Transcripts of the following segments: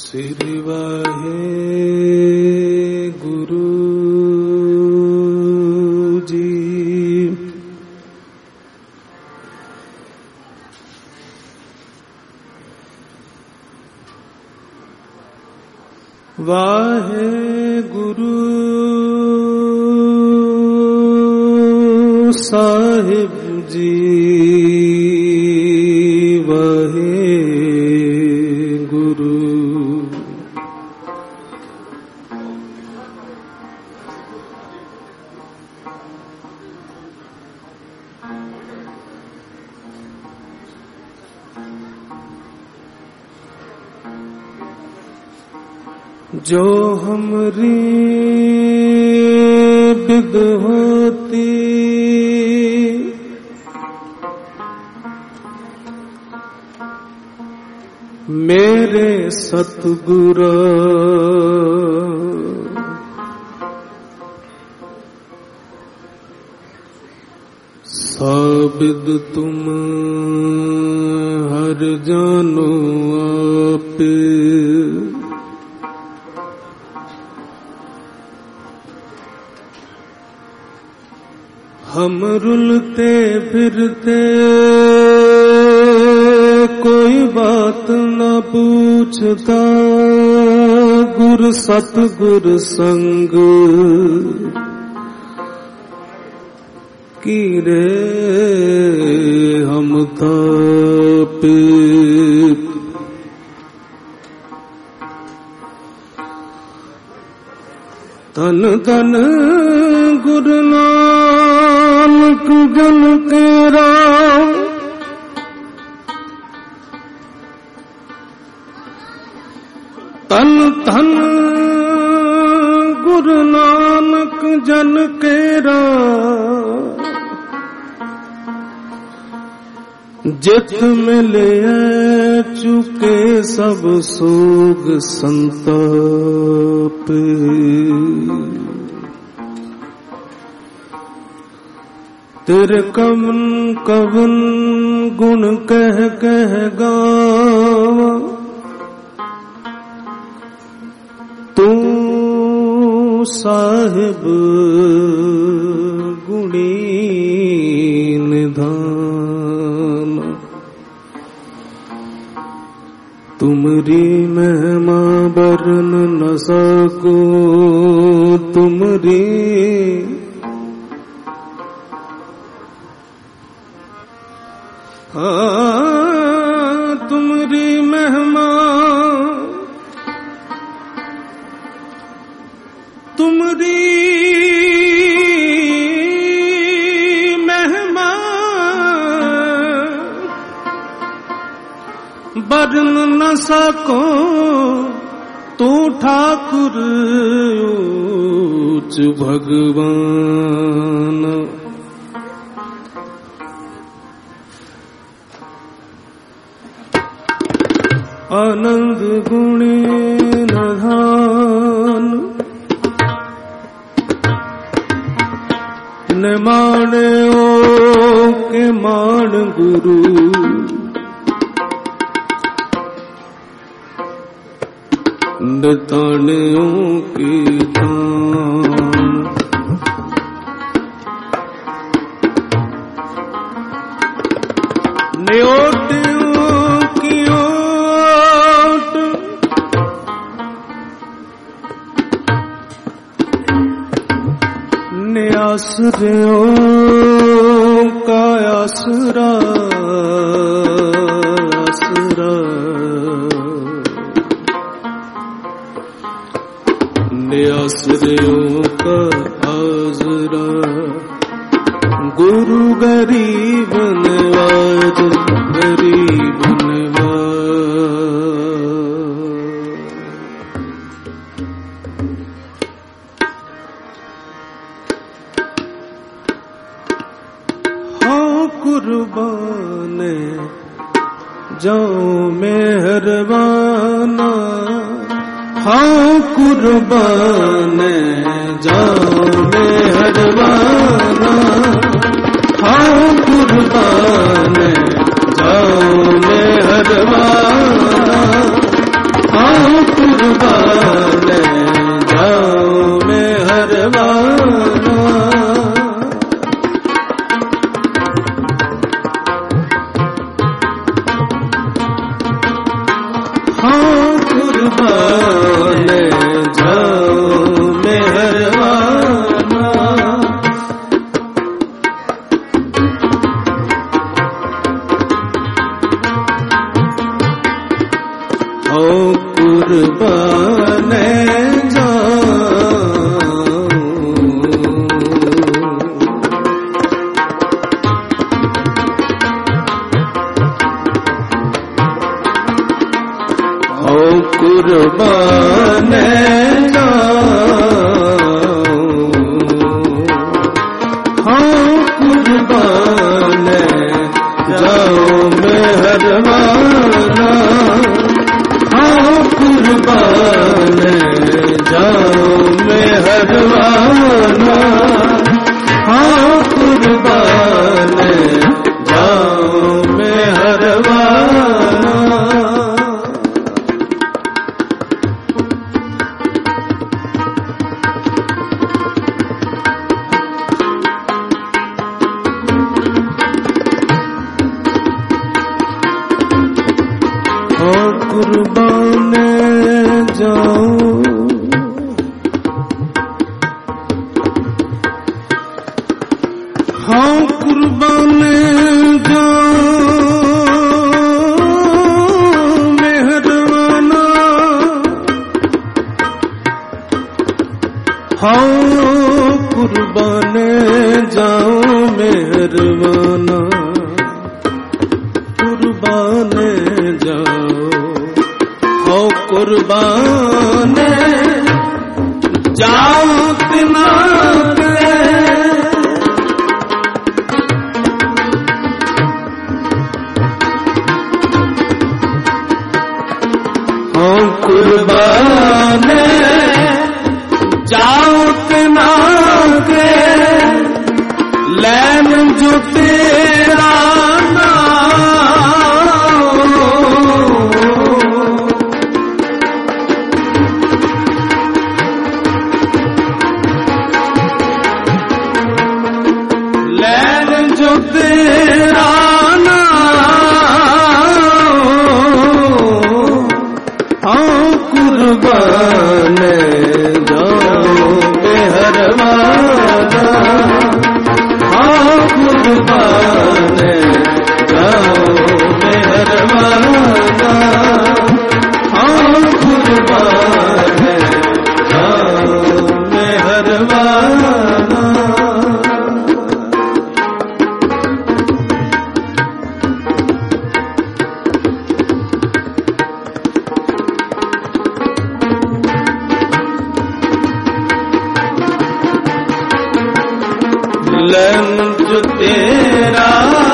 श्री वाहे गुरु जी। वाहे गुरु साहिब जी, वाहे गुरु। जो हमरी बिद होती मेरे सतगुरु, साबिद तुम हर जानो आपे। हम रुलते फिरते कोई बात न पूछता, गुर सतगुर संग की रे हम तापे। तन तन गुरु नानक जन केरा, तन तन गुरु नानक जन केरा। जित मिले चुके सब सोग संताप। तेरे कवन कवन गुण कह कह गावा, तू साहिब गुणी निधान। तुमरी महिमा बरन न सको, तुमरी तुमरी महिमा, तुमरी महिमा बरन न सको। तू ठाकुर ऊंच भगवान। आनंद गुणी निधान, निमाने ओ के मान गुरु। निताने ओ की तान, न्योटे की ओट। आसरियों का आसरा, आसरा। आसरियों का आसरा, गुरु गरीब नवाज, गरीब नवाज। कुर्बान जाओ मेहरबाना, हाँ कुर्बान जाओ मेहरबाना, हाँ कुर्बान जाओ मेहरबाना, हाँ कुर्बान जाओ मेहरबाना। हाँ कुर्बान जाओ मेहरबाना। ओ कुर्बान कुर्बान हाँ कुर्बान जाओ मेहरबाना। हाँ कुर्बान जाओ मेहरबाना। हाँ कुर्बान जाओ मेहरबाना। कुर्बान जाओ हाँ कुर्बान जाओ मेहरबाना। हाँ कुर्बान जाओ मेहरबाना। कुर्बान जाओ हो कुर्बान जाओ तिनारे। हो कुर्बान जाओ तिनारे। लैन जो तेरा कुर्बान जाओ मेहरबाना। हाँ कुर्बान जाओ मेहरबाना। हाँ कुर्बान जाओ मेहरबाना। लंज तेरा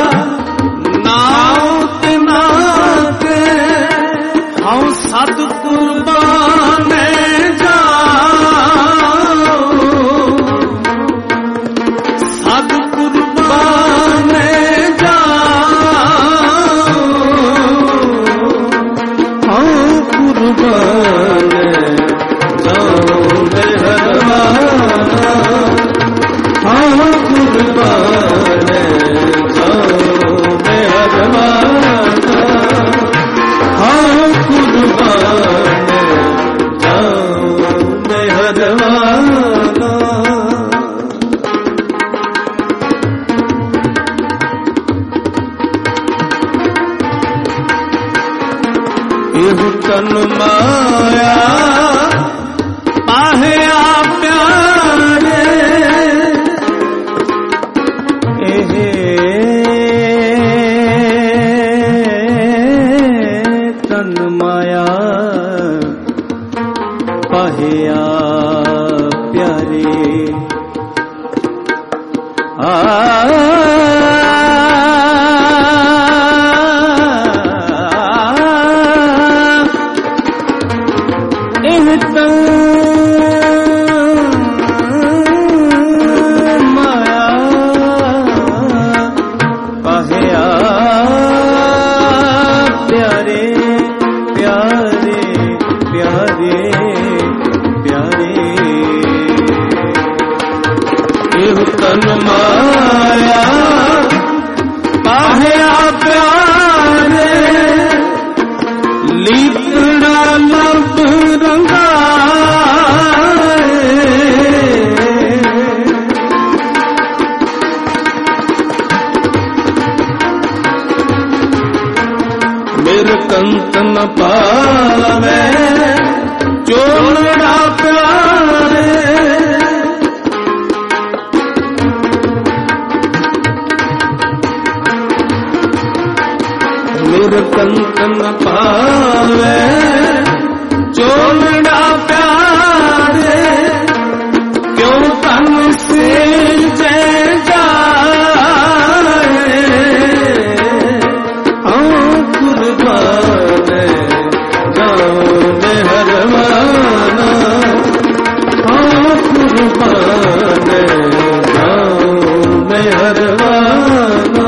नाव तिनाके। हाँ सत कुर्बान जाओ। सत कुर्बान जाओ। हाँ कुर्बान जाओ मेहरबाना। हाँ कुर्बान जाओ मेहरबाना। हाँ कुर्बान जाओ मेहरबाना। एहु तन माया पाहे आप प्यारे। तन माया पाहिया प्यारे। प्यारे एह तन माया पाया प्यारे लीपड़ा लब रंगा मेरे कंत न पावे चोलड़ा प्यारे मेरे कंत न पावे चोलड़ा प्यारे क्यों तन से जय जाए कुर्बान गाँव में हरवाना कुर्बान गाँव में हरवाना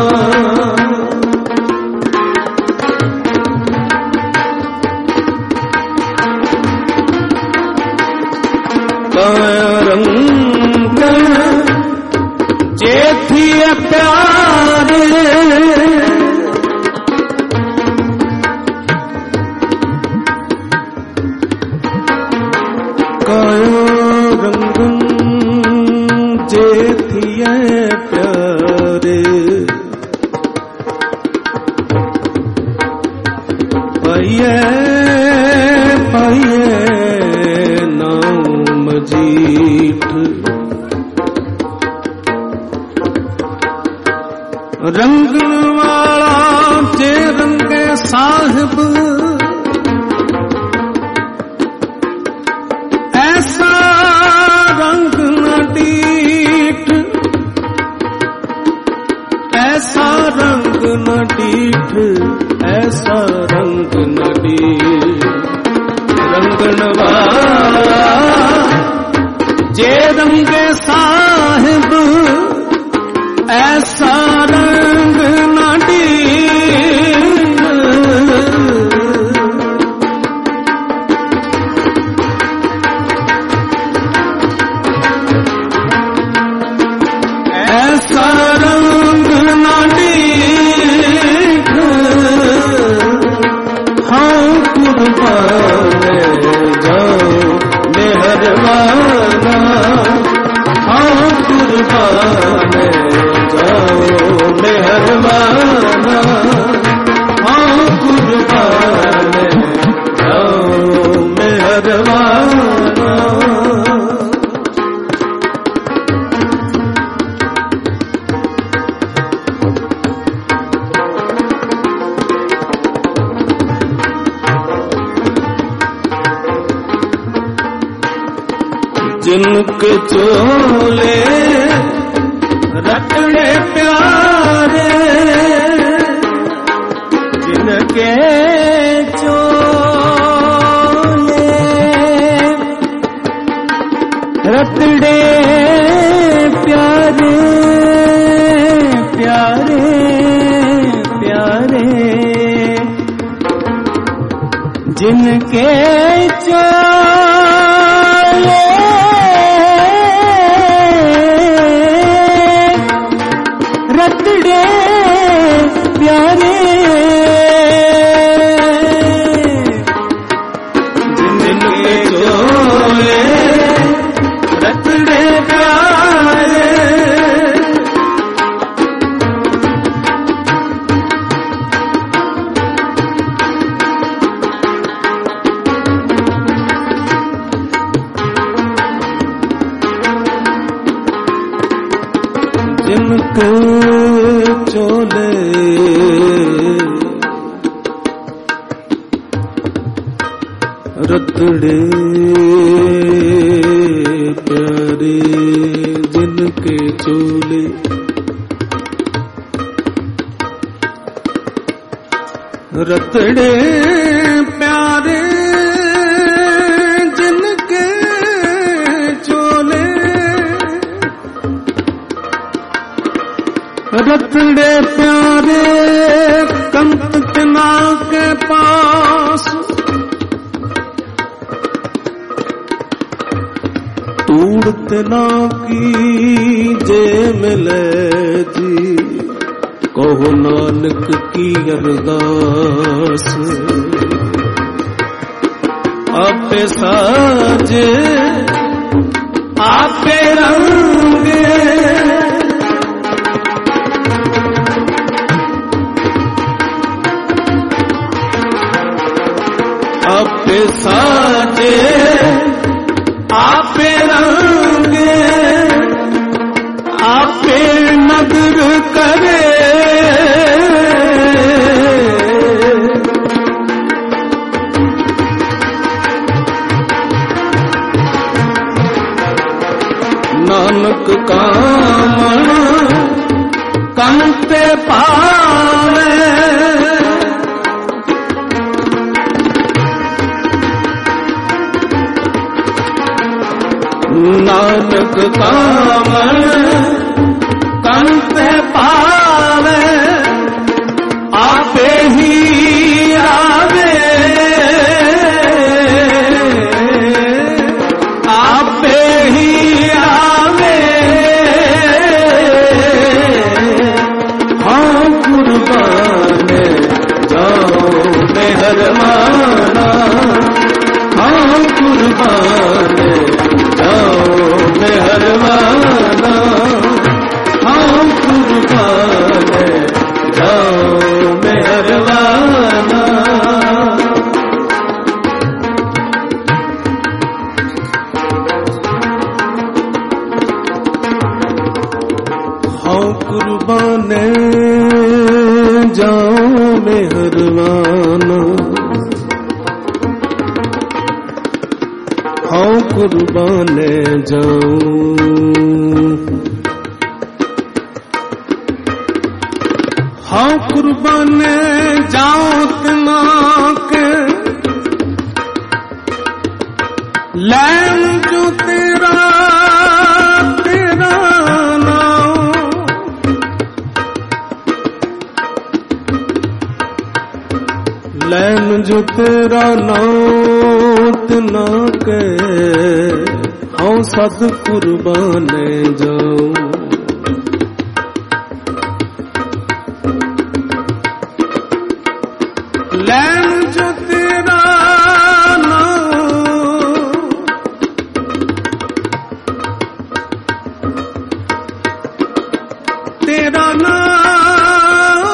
रंग जेठी प्यारे कायो रंग जेठी प्यारे पाइए पाइए नाम जीठ रंग वाला जे रंगे साहिब ऐसा रंग न डीठ ऐसा रंग न डीठ ऐसा रंग न डीठ रंगन वाला जे रंगे साहिब ऐसा रंग न डीठ ऐसा रंग न डीठ हाँ कुर्बान जाओ मेहरबाना हाँ कुर्बान जाओ मेहरबाना हाँ कुर्बान जाओ मेहरबाना जिनके चोले रटड़े प्यारे जिनके चोले रटड़े प्यारे प्यारे प्यारे जिनके चोले रतड़े प्यारे जिनके चोले रतड़े प्यारे जिनके चोले रतड़े प्यारे जिनके चोले रतड़े प्यारे जिनके चोले रतड़े प्यारे कंत तना के पास कूड़त ना की जे मिले जी, कहो नानक की अरदास। आपे साजे आपे रंगे, आपे साजे आपे रंगे, आपे नदर करे, नानक कामण कंते पावे, नानक कामण कंते पावे, आपे ही आवे, आपे ही आवे। हाँ कुर्बान जाओ मेहरबाना, हाँ कुर्बान जाओ मेहरबाना, हाँ कुर्बान जाओ मेहरबाना। हाँ कुर्बान जाओ मेहरबाना, हाँ कुर्बान जाऊं, हाँ कुर्बान जाऊं तना के लैन जो तेरा तेरा नाम, लैन जो तेरा नाम तना के, हाँ सद कुर्बान जाऊं। लैन जो तेरा नाम, तेरा नाम,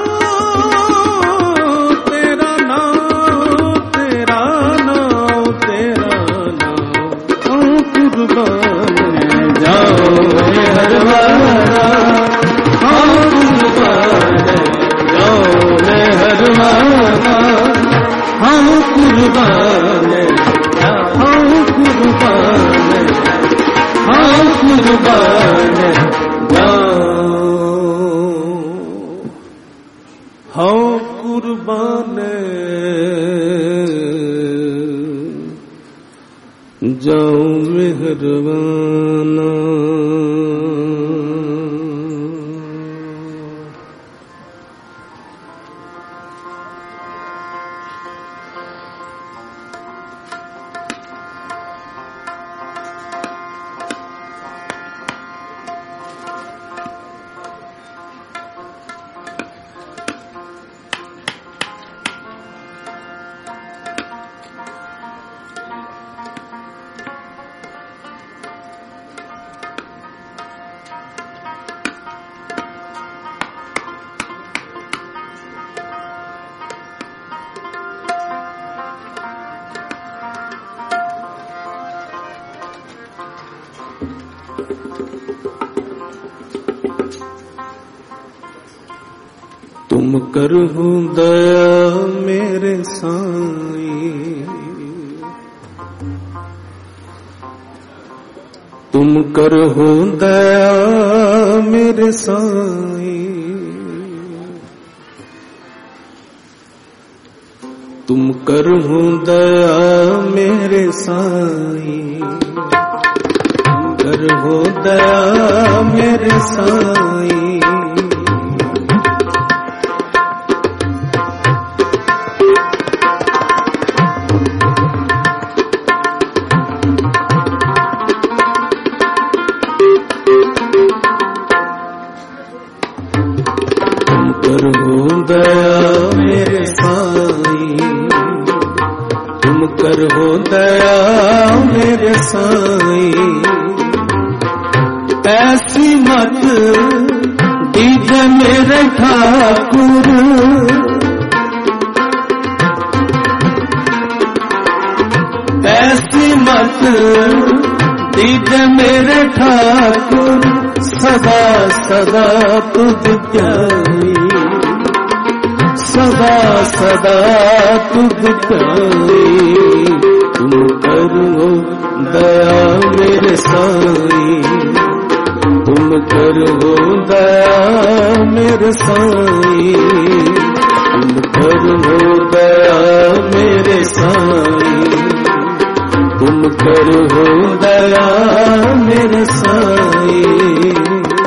तेरा नाम, तेरा नाम, तेरा नाम, हाँ कुर्बान जाओ मेहरबाना, हाँ कुर्बान जाओ मेहरबाना, हाँ कुर्बान, हाँ कुर्बान, हाँ कुर्बान जाओ, हाँ कुर्बान जाओ मेहरबाना। तुम करहु दया मेरे साईं, तुम करहु दया मेरे साईं, तुम करहु दया मेरे साईं, तुम करहु दया मेरे साईं। मेरे साईं। ऐसी मत दीजिए मेरे ठाकुर, ऐसी मत दीजिए मेरे ठाकुर, सदा सदा तुझ प्यारी, सदा सदा तुझ प्यारी। तुम करो दया मेरे साईं, तुम करो दया मेरे साईं, तुम करो दया मेरे साईं, तुम करो दया मेरे साईं।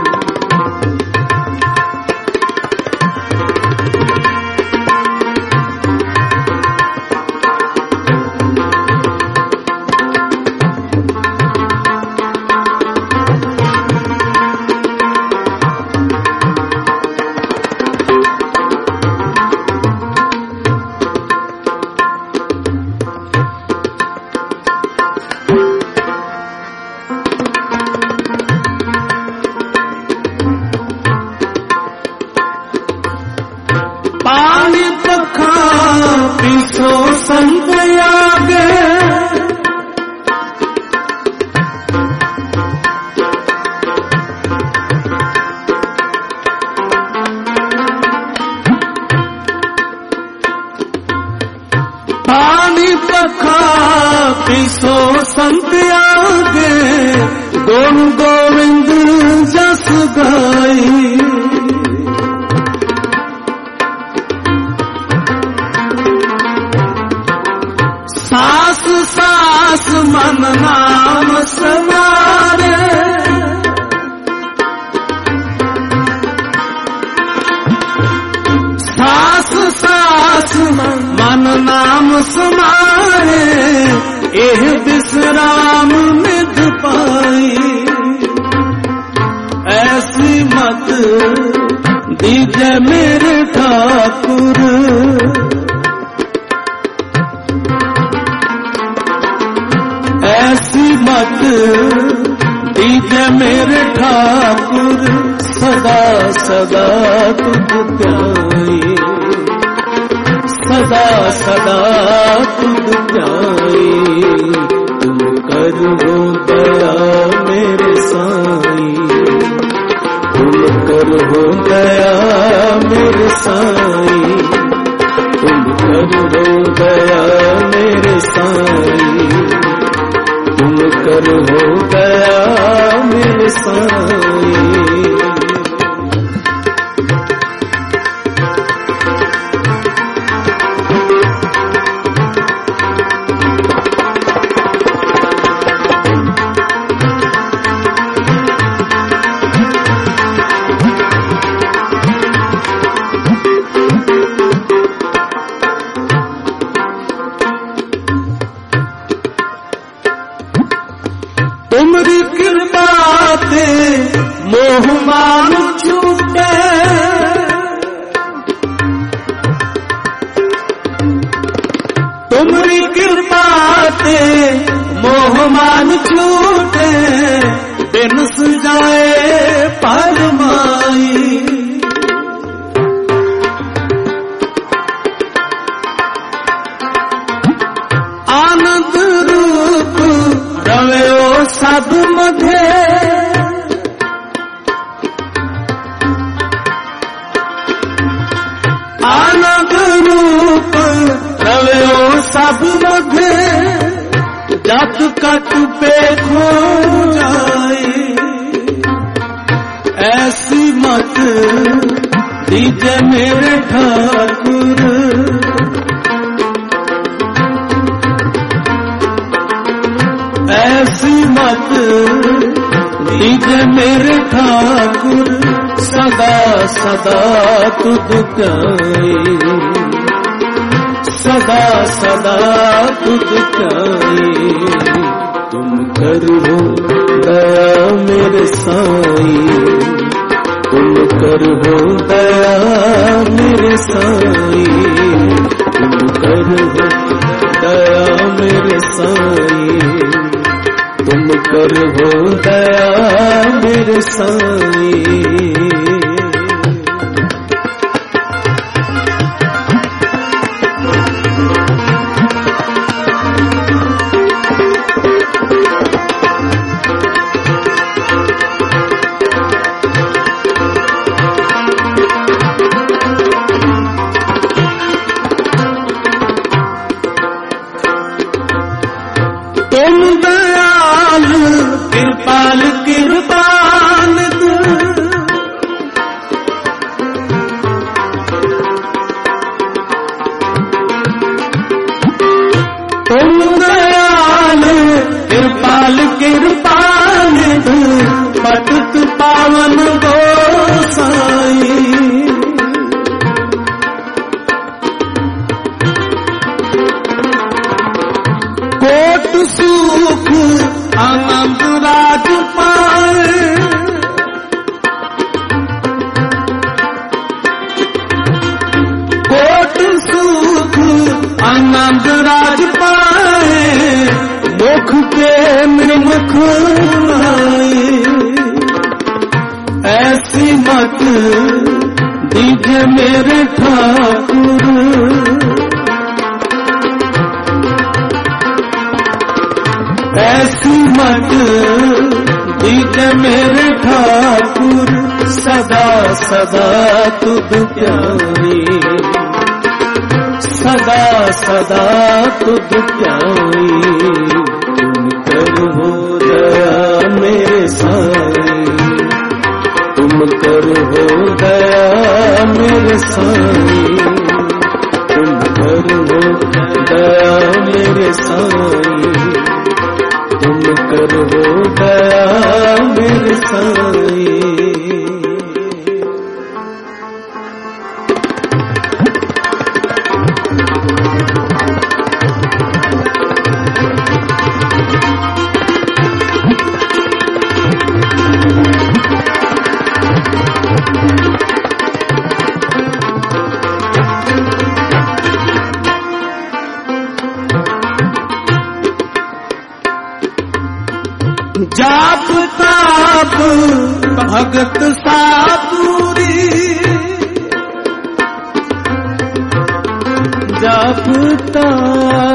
पीसो संत आगे, गोन गोविंद जस गाई। सास सास मन नाम समारे, सास सास मन नाम समारे, एह विश्राम निध पाई। ऐसी मत दीजिए मेरे ठाकुर, ऐसी मत दीजिए मेरे ठाकुर, सदा सदा तुझ प्यारी, सदा सदा तुझ प्यारी। तुम करो दया मेरे साईं, तुम करो दया मेरे साईं, तुम करो दया मेरे साईं, तुम करो दया मेरे साईं। तुमरी कृपा ते मोह मान छूटे, तुमरी कृपा ते मोह मान छूटे, बिन सजाए परमाई। आनंद रूप रवयो सब मधे, आनंद रूप रवयो सब मधे, जत कट पे खो जाए। ऐसी मत दीजिए मेरे ठाकुर, ऐसी मत दीजिए मेरे ठाकुर, सदा सदा तुझ प्यारी, सदा सदा तुझ प्यारी। तुम करो दया मेरे साईं, तुम करो दया मेरे साईं, तुम करो दया मेरे साईं, कर हो दया मेरे साईं। ऐसी मत दीजिए मेरे ठाकुर, ऐसी मत दीजिए मेरे ठाकुर, सदा सदा तुझ प्यारी, सदा सदा तुझ प्यारी। तुम करो दया मेरे साईं, तुम करो दया मेरे साईं, तुम करो दया मेरे साईं, तुम करो दया मेरे साईं। जाप ताप भगत साधुरी, जाप ताप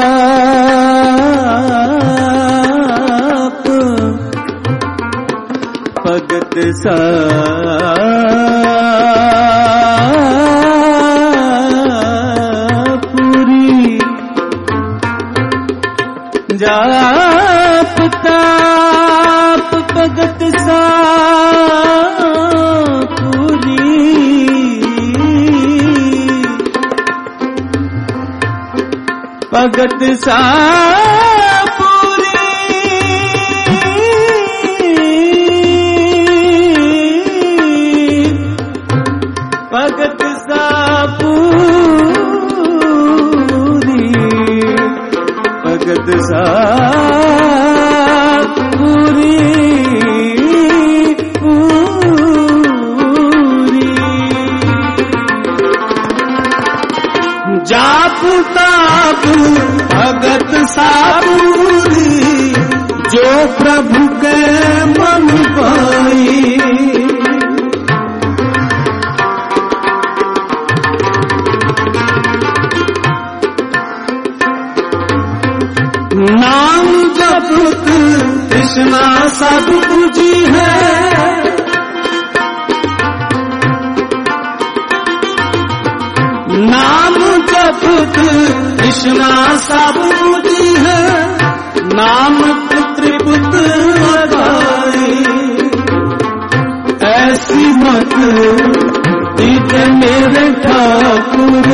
भगत साधुरी, जाप ताप भगत साधुरी, भगत साधुरी, भगत साधुरी, भगत साधुरी पूरी। जाप ताप भगत साधुरी, जो प्रभु के मन पाई, नाम जपत कृष्णा सब पूजी है, नाम जपत कृष्णा सब पूजी है, नाम पुत्र पुत्र लगाई। ऐसी मत दीजिए मेरे ठाकुर,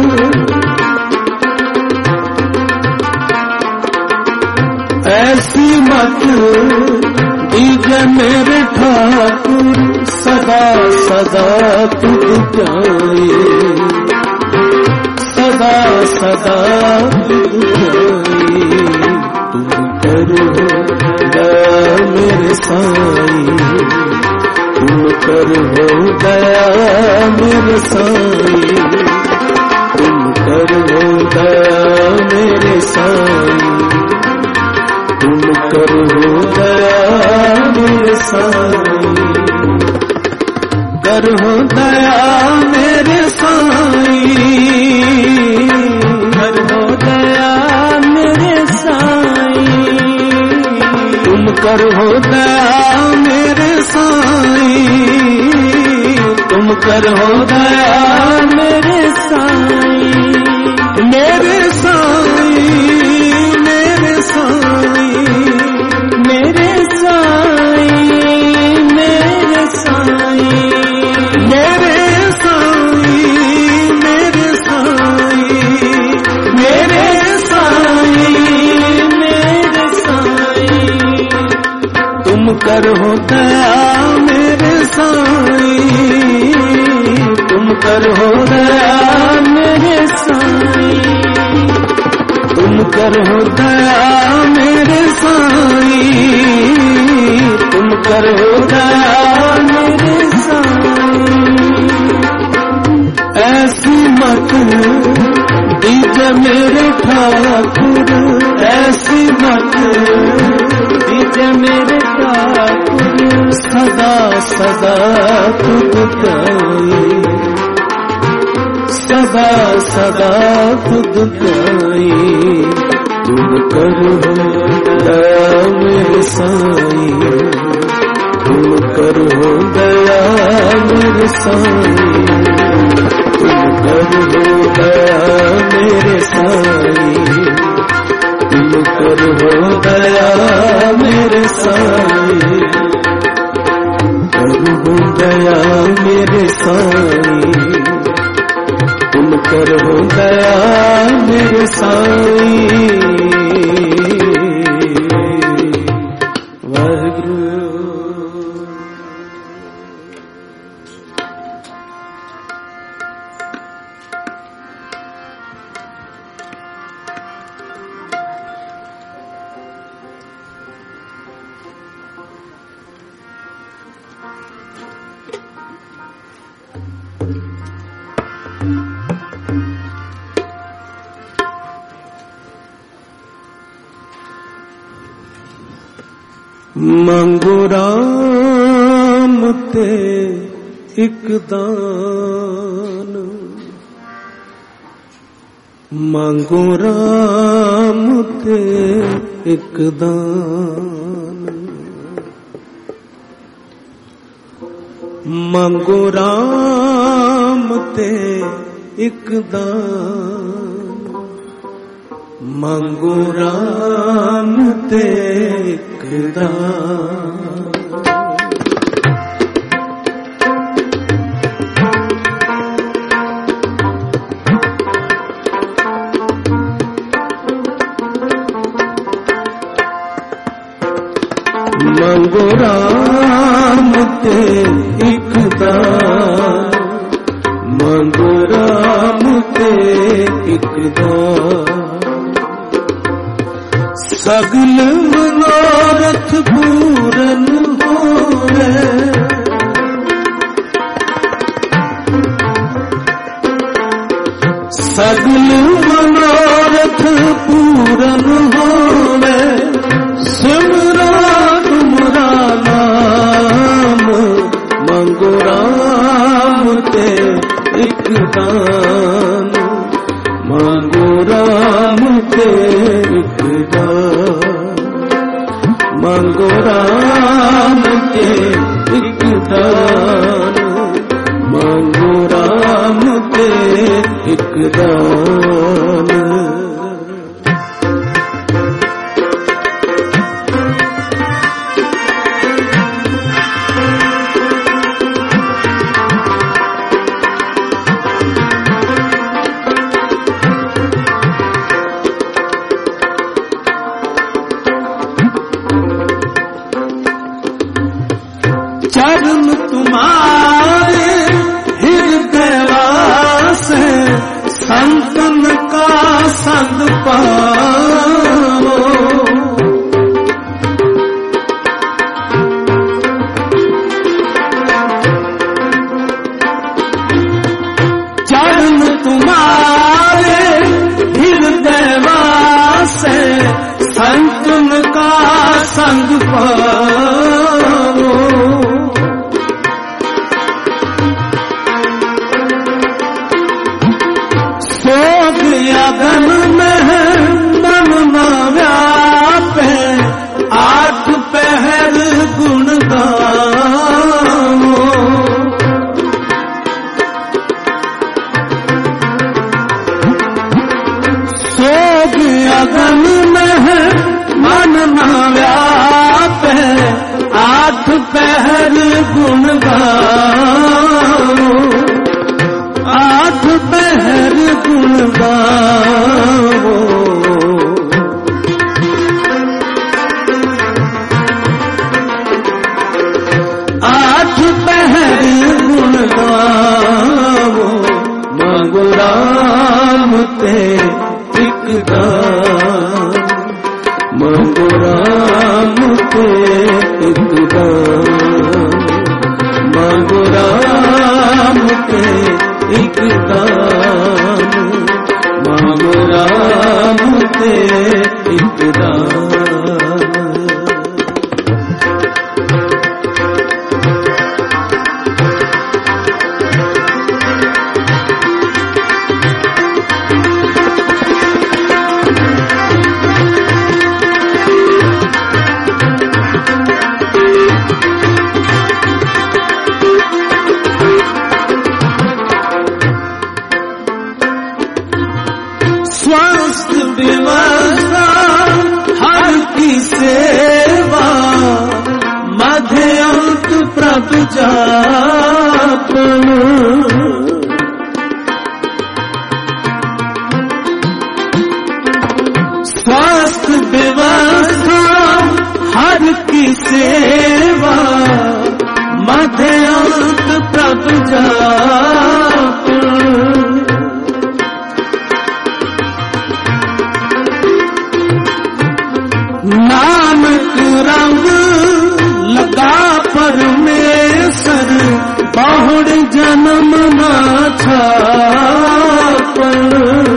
ऐसी मत दीजिए मेरे ठाकुर, सदा सदा तुझ प्यारे, सदा सदा तुझ प्यारे। तुम करो दया मेरे साईं, तुम करो दया मेरे साईं, तुम करो दया मेरे साईं, तुम करो दया मेरे साईं, करो दया मेरे साईं, करो दया मेरे साईं, तुम करो दया मेरे साईं, तुम करो दया मेरे साईं, मेरे साईं, मेरे साईं, मेरे साईं, मेरे साईं, मेरे साईं, मेरे साईं, मेरे साईं, मेरे साईं, तुम करो दया मेरे साईं, तुम करो दया मेरे साईं, तुम करो दया मेरे साईं, तुम करो दया मेरे साईं। ऐसी मत दीजिए मेरे ठाकुर, ऐसी मत दीजिए मेरे ठाकुर, सदा सदा तुझ गाई, सदा सदा तुझ गाई, तुम करो दया मेरे साईं, तुम करो दया मेरे साईं, तुम करो दया मेरे साईं, तुम करो दया मेरे साईं, करो दया मेरे साईं, तुम करो दया मेरे साईं। वाहिगुरु। मांगो राम ते एक दान, मांगो राम ते एक दान, मांगो राम ते एक दान, मांगो राम ते एक दान। मांगो राम ते एक दान, मांगो राम ते एक दान, सगल मनोरथ पूरन होवे, सगल मनोरथ पूरन होवे, सिमरा तुमरा नाम, मांगो राम ते एक दान, मांगो राम ते एक दान, मांगो राम ते एक दान, मांगो राम ते एक दान। चरण तुम्हारे हृदय वासे, संतन का संग पाओ, चरण तुम्हारे हृदय वासे, संतन का पहर गुण गाओ, आठ पहर गुण गाओ। आठ पहर गुण गाओ, मांगो राम ते एक दान, मांगो राम ते एक दान, मांगो राम ते एक दान, मांगो राम ते एक दान। स्वास्थ्य व्यवस्था हर की सेवा, मध्य अंत प्रभु जापन। स्वास्थ्य व्यवस्था हर की सेवा, मध्य अंत प्रभु जापन। नानक रंग लगा परमेश्वर, बहुड़ जन्म ना छापन।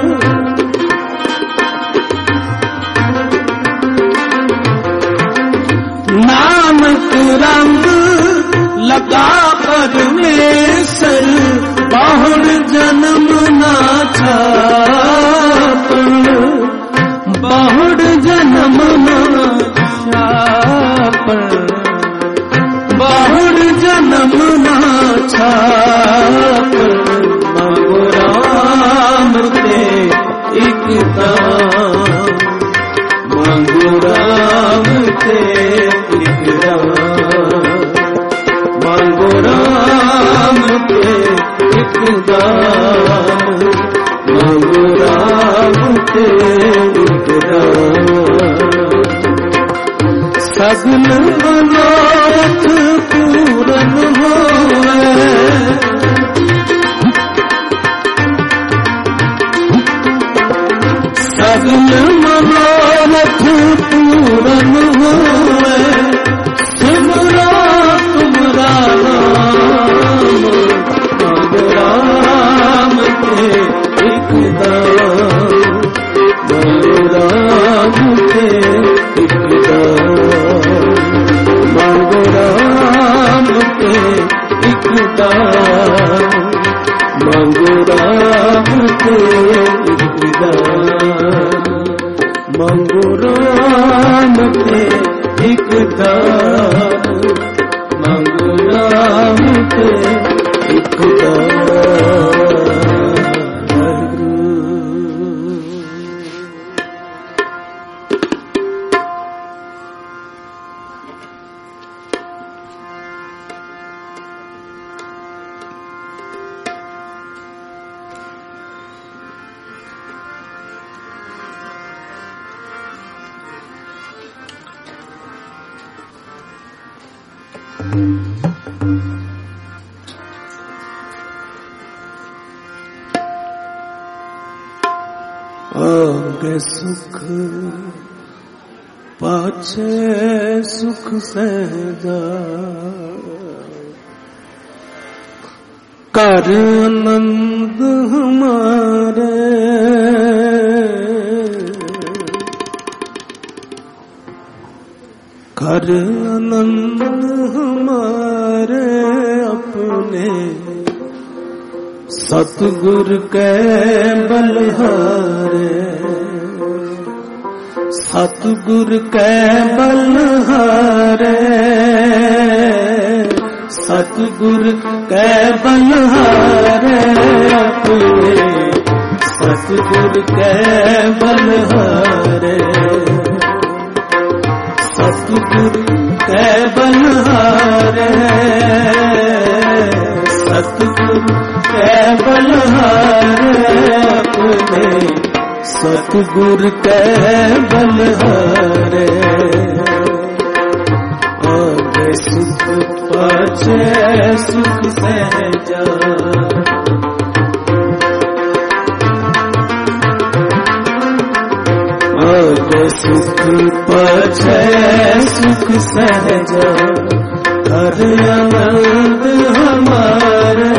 नानक रंग लगा परमेश्वर, बहुड़ जन्म ना छापन। बहुड़ जन्म ना छापन, बहुड़ जन्म ना छापन। मांगो राम ते एक दान, मांगो राम ते एक दान, मांगो राम ते एक दान, मांगो राम ते एक दान। सगल मनोरथ पूरन होवे, सगल मनोरथ पूरन होवे। सिमरो तुमरा नाम, मांगो राम ते एक दान, मांगो राम ते एक दान, मांगो राम ते एक दान, मांगो राम ते एक दान, मांगो राम ते एक दान, मांगो राम ते एक दान। आगे सुख पाछे सुख सहजा, कर आनंद हमारे। कर आनंद हमारे अपने, सतगुर के बलहारे। सतगुर के बलहारे, सतगुर के बलहारे अपने, सतगुर के बलहारे। सतगुर सतगुरु कै बलहारे, सतगुरु कै बलहारे अपने, सतगुरु कै बलहारे। आगे सुख पाछे सुख सहजा, आगे सुख पाछे सुख सहजा, हर आनंद हमारे,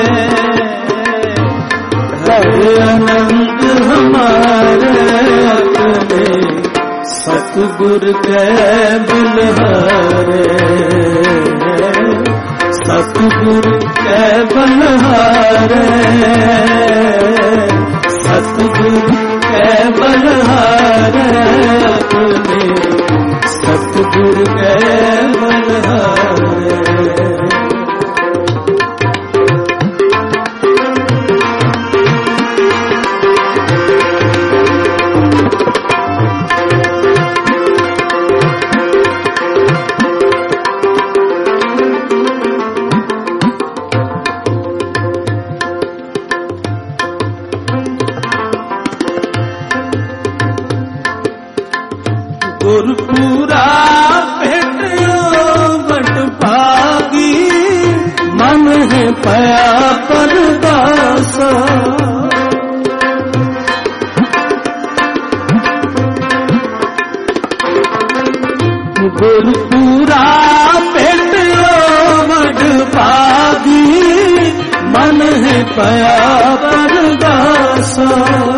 हर आनंद हमारे अपने, सतगुरु कै बलहारे, सतगुरु कै बलहारे, सतगुरु कै बलहारे अपने, सतगुरु कै बलहारे। गुरपुरा भेटो बट भागी, मन है पया परदासा, गुरपुरा भेटो बट भागी, मन है पया परदासा।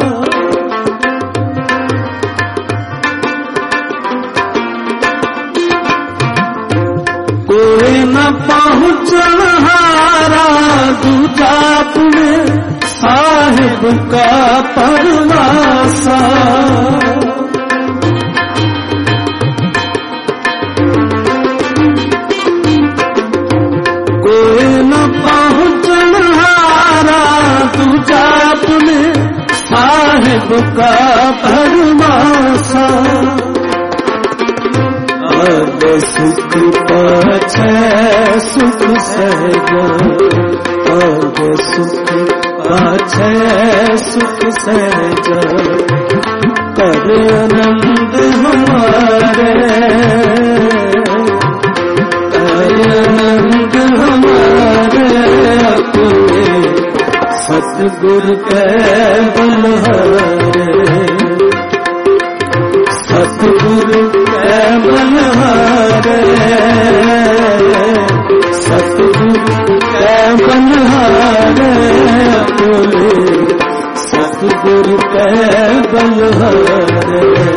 कोई न पहुँचन हारा दूजा अपने, साहिब का परवासा। कोई न पहुँचन हारा दूजा अपने, साहिब का परवासा। आगे सुख पाछे सुख सहजा, आगे सुख पाछे सुख सहजा, कर आनंद हमारे, कर आनंद हमारे अपने, सतगुरु कै बलहारे, सतगुरु कै बलहारे, सतगुरु कै बलहारे अपने, सतगुरु कै बलहारे।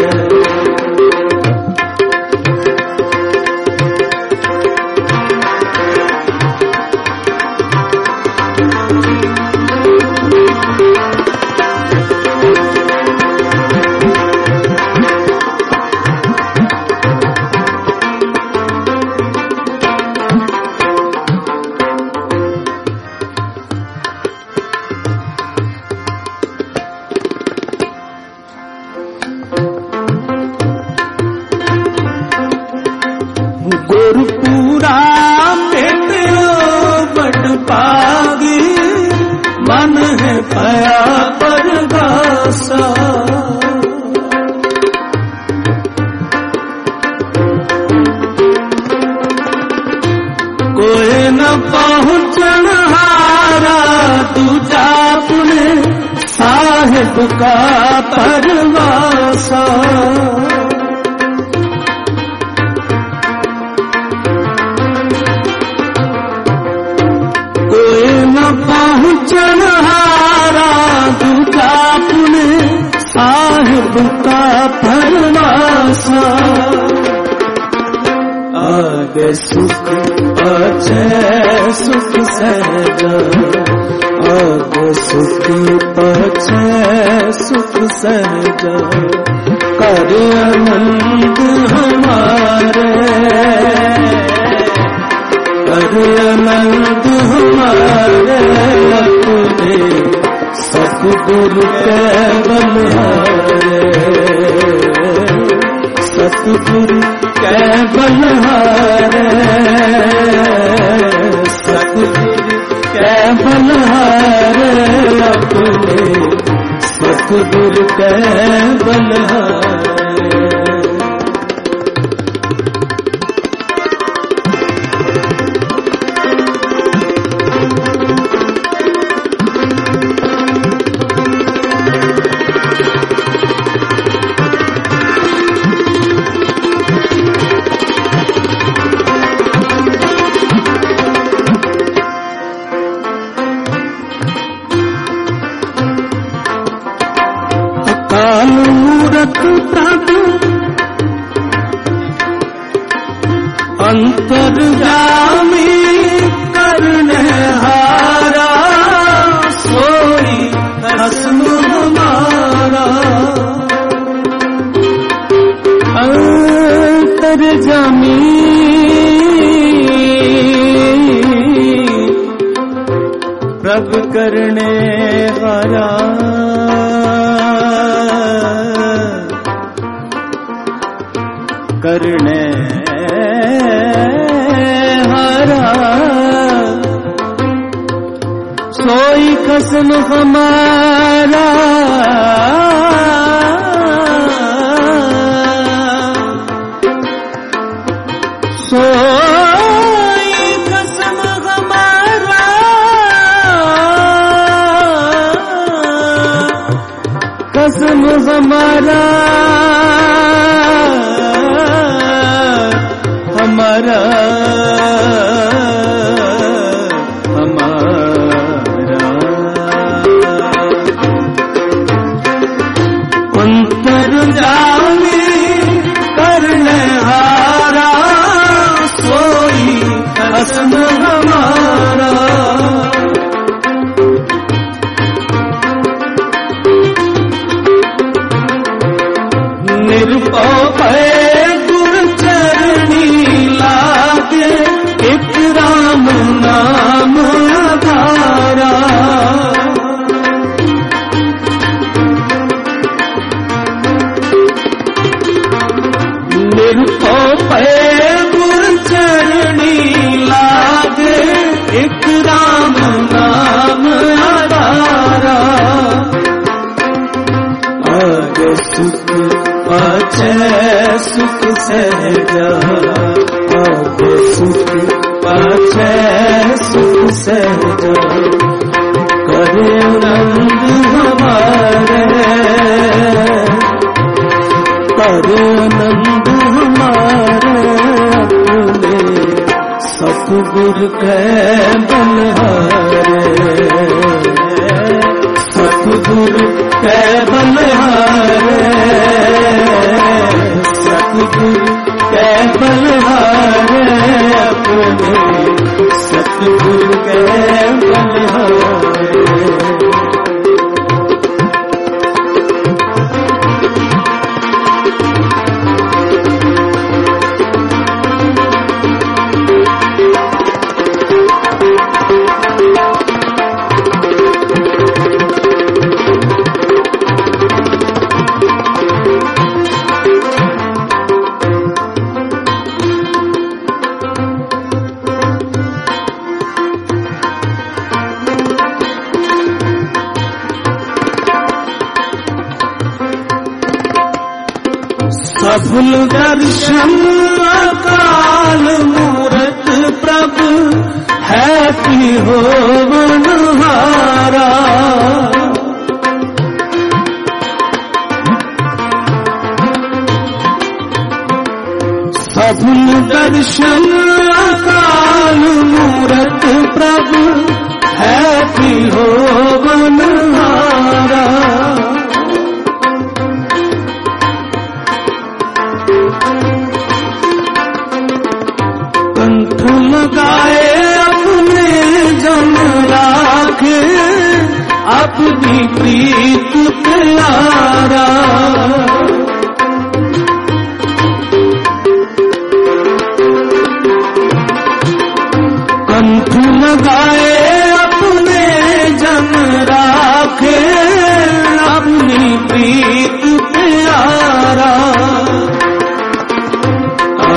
गुरपुरा भेटो बट भागी, मन है पया परदासा। कोई न पहुँचन हारा दूजा अपने, साहिब का परवासा। पहुँचन हारा दूजा अपने, साहिब का परवासा। आगे सुख पाछे सुख सहजा, आगे सुख पाछे सुख सहजा, कर आनंद हमारे, कर आनंद हमारे अपने, सतगुरु कै बलहारे, सतगुरु कै बलहारे, सतगुरु कै बलहारे, अपने सतगुरु कै बलहारे। अंतर्यामी करनेहारा, सोई खस्म हमारा। अंतर्यामी प्रभु करनेहारा, करने हरा, सोई खस्म हमारा। सोई खस्म हमारा, खस्म हमारा, हमारा हमारा। अंतर्यामी करनेहारा, सोई खस्म हमारा। निर्भय राम नाम आधारा, निर्भय गुर चरणी लागे, एक राम नाम आधारा। आगे सुख पाछे सुख सहजा, आगे सुख पाछे सुख सहजा, करे नंद हमारे, करे नंद हमारे। अपने सतगुरु कै बलहारे, सतगुरु कै बलहारे, सतगुरु कै बलहारे। अपने सतगुरु कै बलहारे। सफल दर्शन अकाल मूरत प्रभु है कि हो मनहारा। सफल दर्शन अकाल मूरत प्रभु है कि हो मनहारा। कंठ लगाए अपने जन राखे अपनी प्रीत प्यारा। कंठ लगाए अपने जन राखे अपनी प्रीत प्यारा।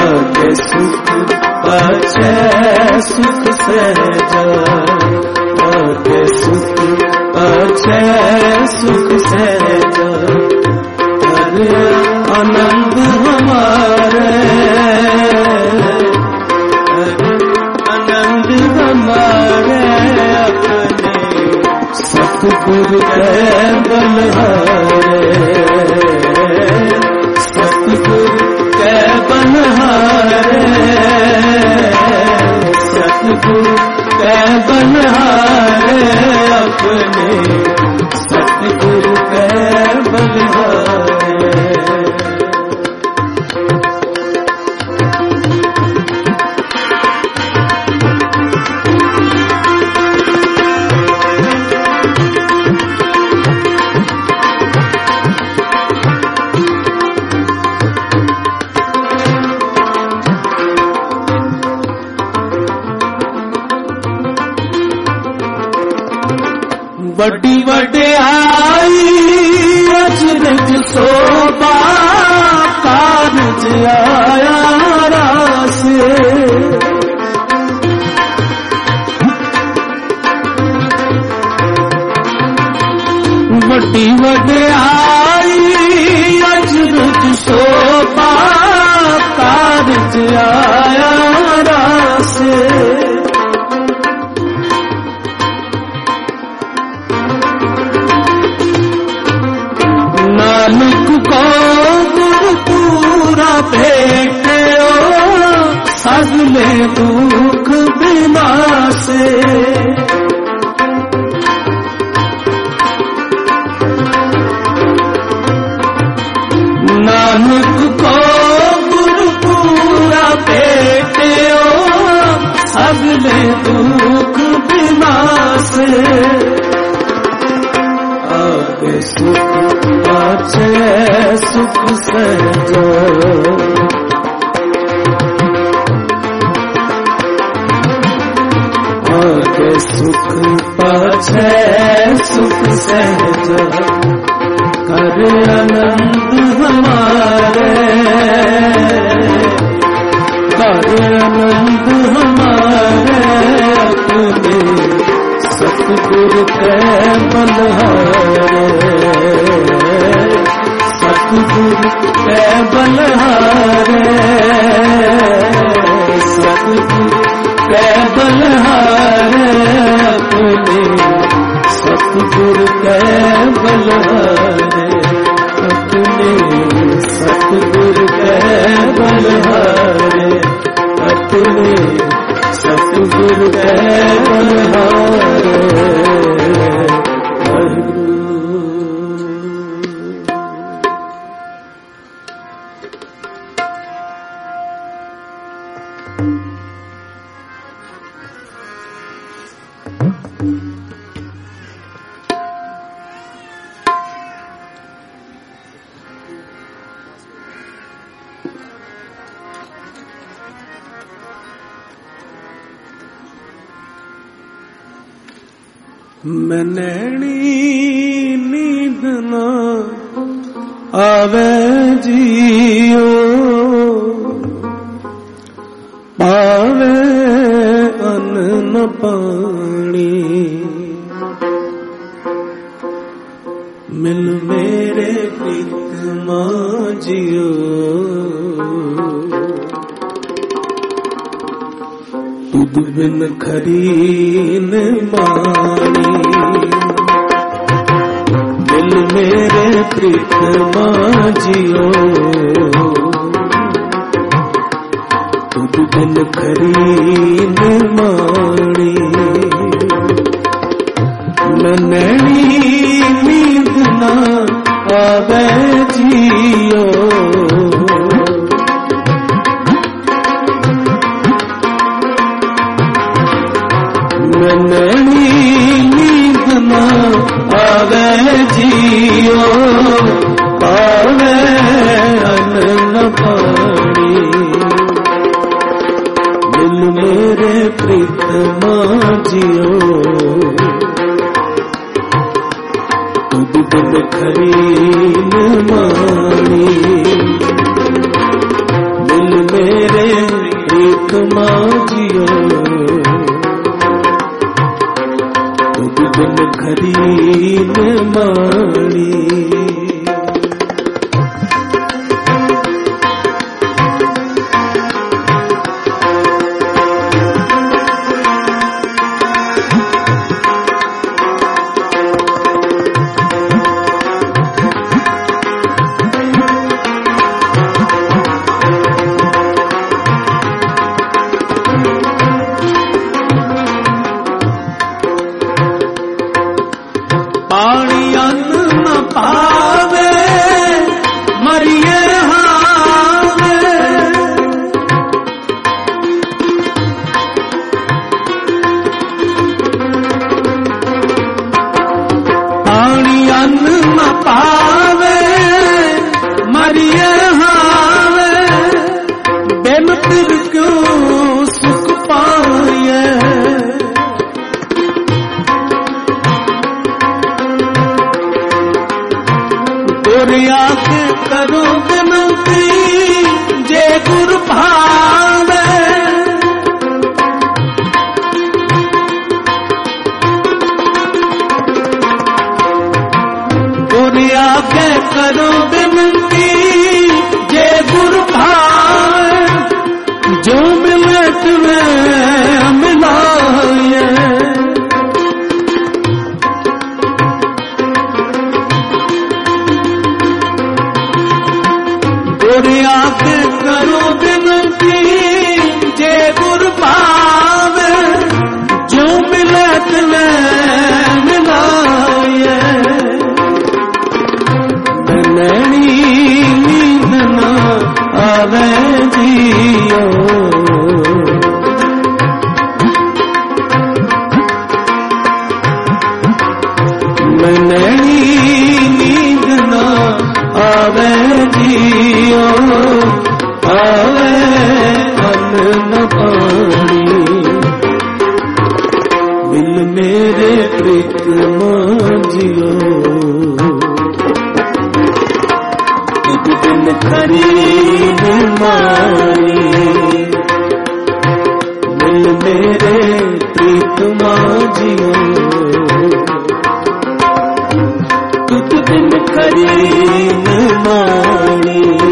पाछे सुख सहजा के सुख पाछे सुख सहजा कर आनंद हमारे आनंद हमारे अपने सतगुरु के बलहारे सतगुरु के बलहारे सतगुरु के बलहारे अपने सतगुरु के बलहारे बड़ी वड्याई अचरज शोभा कारज आया रास बड़ी वड्याई अचरज शोभा कारज आया रास नानक को गुरु पूरा भेटे सगले दुख विनाशे नानक को गुरु पूरा भेटे सगले दुख विनाशे आगे सुख पाछे सुख सहजा आगे सुख पाछे सुख सहजा कर आनंद हमारे कर आनंद हमारे अपने सतगुरु के बलहारे सतगुरु के बलहारे सतगुरु के बलहारे अपने सतगुरु के बलहारे अपने सतगुरु के बलहारे अपने सतगुरु के बलहारे मैं नैनी नींद न आवे जियो पावे अन्न न पानी मिल मेरे प्रीतमा जियो तुद बिन खरी न मानी दिल मेरे प्रीतमा जियो तुद बिन खरी न मानी मैं नैनी नींद न आवे जियो नैनी नींद न आवे जियो पावे अन्न न पानी दिल मेरे प्रीतमा जियो तुद बिन खरी न मानी दिल मेरे प्रीत माजियो तुझ बिन खरी न माणी करो विनती जे गुर भावे गुरिया के करो विनती जे गुर भावे जो मिले तुम्हें मिलाए आके करो विनती जे गुर पावे जो मिले तुम्हें मिलाए नैनी नींद न आवे जियो नैनी नींद न आवे जियो आवे अन्न पानी बिन मेरे प्रीत माजियो तुझ बिन खरी न मानी बिन मेरे प्रीत माजियो तुझ बिन खरी न मानी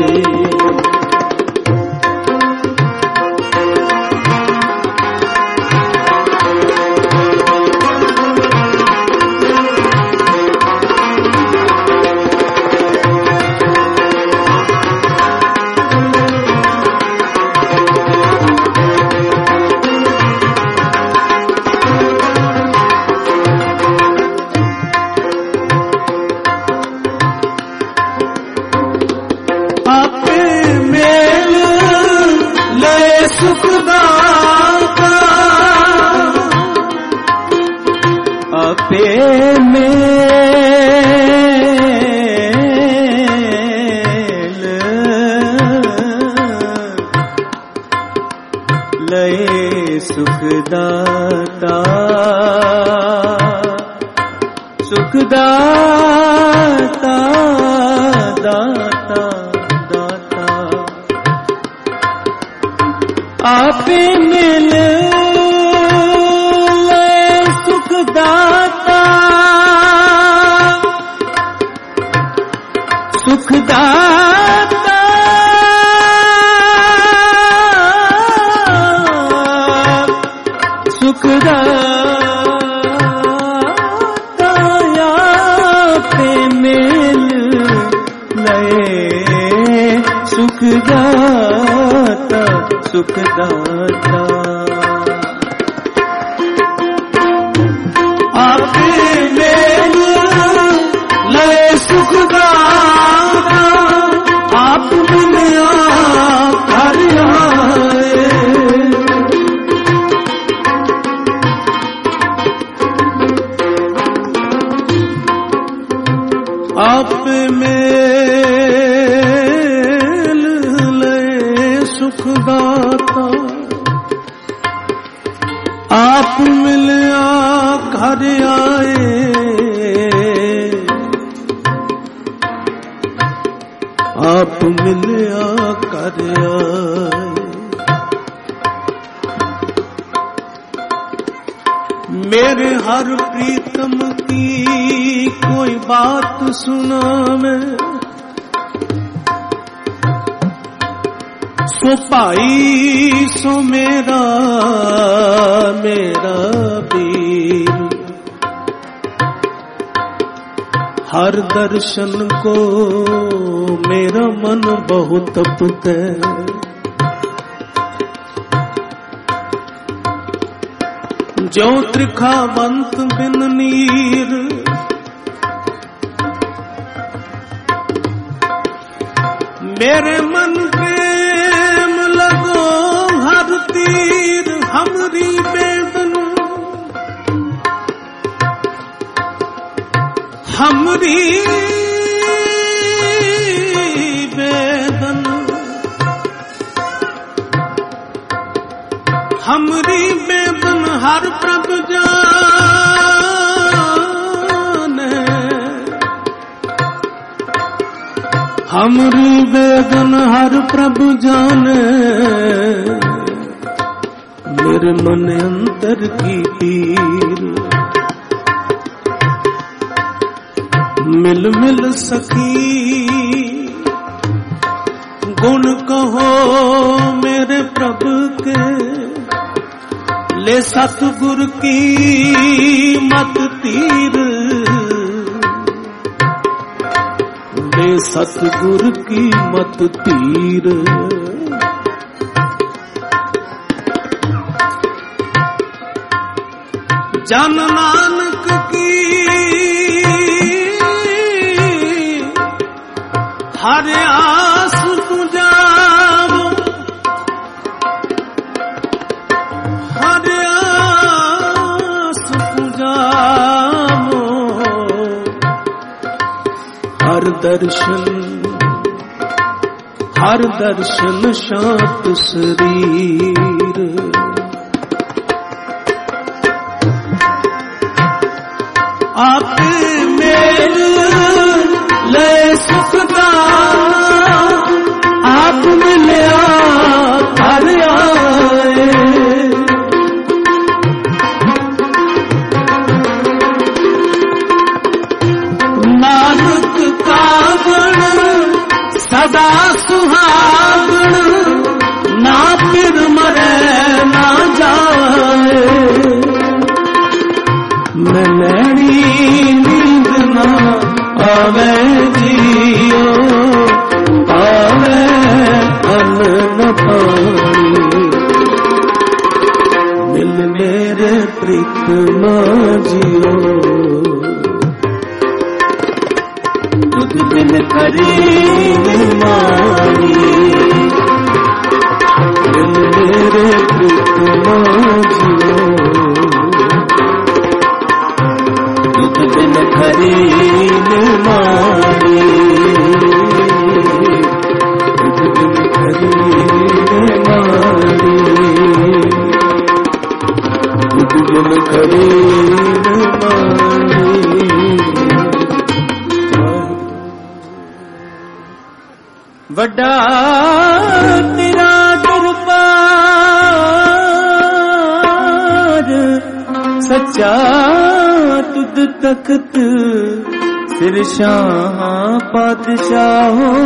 सुखदाता आपे मेल लय सुखदाता सुखदाता दाता आपे मिल सुखदाता सुखदाता सुखदाता आपे मिल लय सुखदाता सुखदाता आपे मेल लय सुखदाता आप मिलिया घर आए आप मेल लय सुखदाता आप मिलिया घर आए आप मिलिया घर आए मेरे हर प्रीतम की कोई बात सुनावे, सो भाई सो मेरा वीर। हर दर्शन को मेरा मन बहुत तपते, जो त्रिखावंत बिन नीर। मेरे मन प्रेम लगो हर तीर, हमरी बेदन हमरी बेदन हमरी बेदन हर प्रभु जाने, हमरी बेदन हर प्रभु जाने। मेरे मन अंतर की पीर, मिल मिल सखी गुण कहो मेरे प्रभु के। ले सतगुर की मत तीर, ले सतगुर की मत तीर। जन नानक की हर आस पुजावो, हर आस पुजावो। हर दर्शन शांत शरीर। आप मेरे ले सुखदा, आप मिलिया घर आए। नानक का गुण सदा सुहागण, ना फिर मरे ना जाए। मैं नैनी नींद ना आवे जियो, आवे अन्न न पानी। मिल मेरे प्रीतमा जियो, तुझ बिन करी मानी। मिल मेरे प्रीतमा जियो, बिन हरी मानी। बिन हरी मानी, बिन हरी मानी। वड्डा तेरा दरबार, सच्चा तुद तख्त, सिर शाह पादशाहों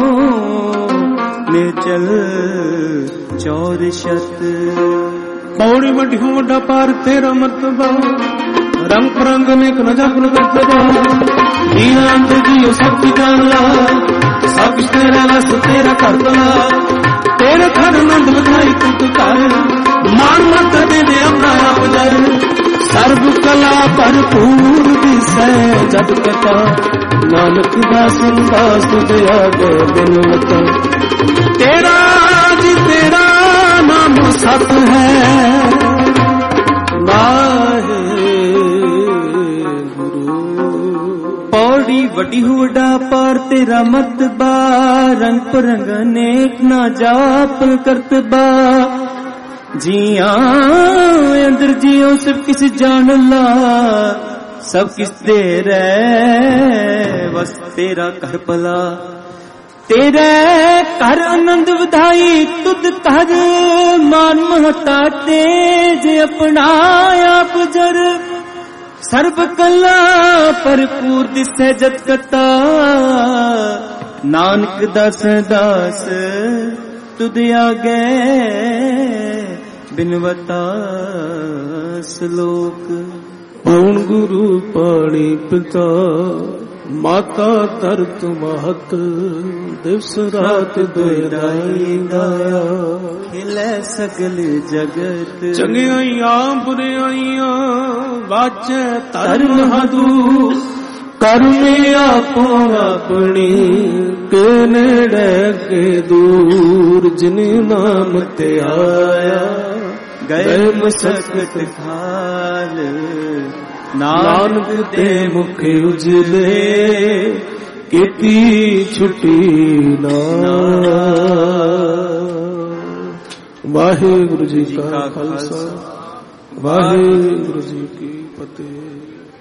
में चल चौर शत। पौड़ी मटियों वड्डा पार तेरा मर्तबा, रंग परंग में नजर करतबा। नीरंत जियो सब जान ला, सब तेरा रस तेरा करतला। तेरे घर नंद बधाई तुत कर, मान मत दे दे अपना आप जर। सर्व कला भरपूर दिसै जब कथा, नानक दासन दास दया गए बिन लता। तेरा जी तेरा नाम सत है, वाहे गुरु। पौड़ी वडी हुडा पार तेरा मतबा, रंग परंग नेक ना जाप करतबा। जिया अंदर जियो सब किस जान ला, सब किस दे रे बस तेरा कर भला। तेरे कर आनंद वधाई तुद कर मान महता तेज अपना आप जर सर्व कला भरपूर दिसै जत कता नानक दास दास तुद आगे बिनवता श्लोक। पौन गुरु पाणी पिता माता तरत महत दिवस रात दुराई गाया खिलै सगल जगत चंगियाइयां बुराइयां वाचे धर्म हदू करमे आपो अपनी के नेड़े के दूर जिन नाम ते आया गए मशक्कत खाल नानक ते मुख उजले कीती छुट्टी नाल। वाहिगुरु जी का खालसा वाहिगुरु जी की फतेह।